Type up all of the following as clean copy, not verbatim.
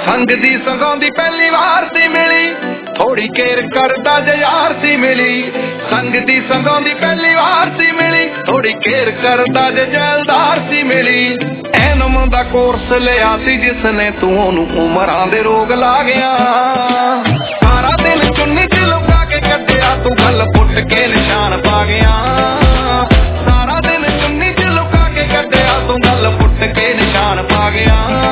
संग दी संगाउंदी पहली वार सी मिली, थोड़ी केर करदा जे यार सी मिली। संग दी संगाउंदी पहली वार सी मिली, थोड़ी केर करदा जे जैलदार सी मिली। एनम दा कोर्स लिया सी जिसने तू ओनू उमरां दे रोग ला गया। सारा दिन चुन्नी च लुका के कड्डिया तू गल पुट के निशान पा गया। सारा दिन चुन्नी च लुका के कड्डिया तू गल पुट के निशान पा गया।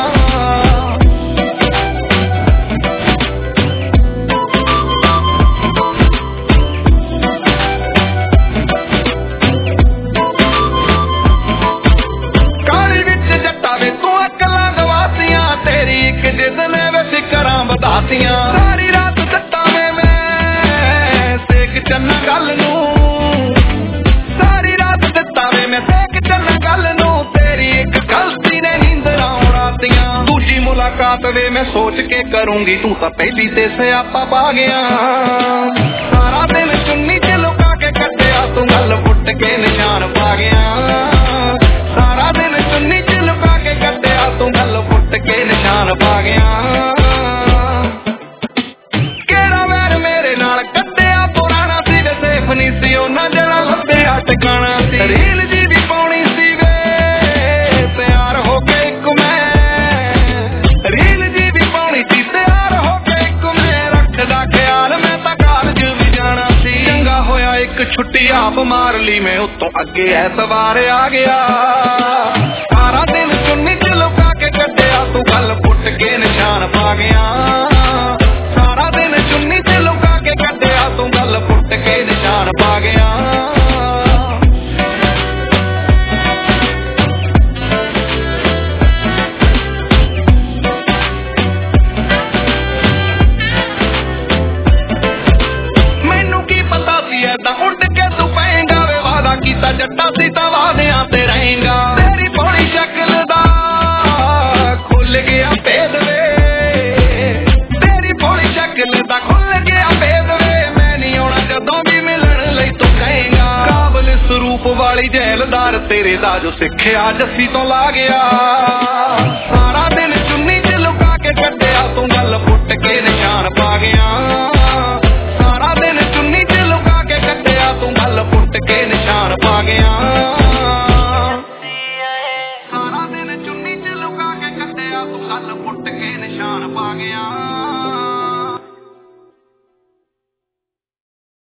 सारी रात सट्टा में मैं सेक चन्ना गल नू, सारी रात सट्टा में मैं सेक चन्ना गल नू। तेरी एक गलती ने नींदरां उड़ातियां, दूजी मुलाकात वे मैं सोच के करूंगी, तू तो पहली ते स्यापा पा गया। सारा दिन चुन्नी च लुका के कड्डिया तू गल पुट के निशान पा गया। सारा दिन चुन्नी च लुका के कड्डिया तू गल पुट के निशान पा गया। रील जी भी पाउणी सी वे तैयार हो के एक मैं, रील जी भी पाउणी सी तैयार हो के एक मैं। रखदा ख्याल मैं तां कालज भी जाना सी, चंगा होया एक छुट्टी आप मार ली मैं, उत्तों अगे ऐतवार आ गया। सारा दिन चुन्नी च लुका के कड्डिया तू गल पुट के निशान पा गया। सारा दिन चुन्नी च लुका के कड्डिया तू गल पुट के निशान पा गया। जट्टा सी तां वादियां ते रहेगा, तेरी भोली शक्ल दा खुल गया भेद वे, तेरी भोली शक्ल दा खुल गया भेद वे। मैं नहीं आउणा जदों भी मिलण लई तू कहेगा, काबल स्वरूप वाली जैलदार तेरे दा जो सिक्खिया जस्सी तो ला गया। सारा दिन चुन्नी च लुका के कड्डिया तू गल पुट के निशान पा गया।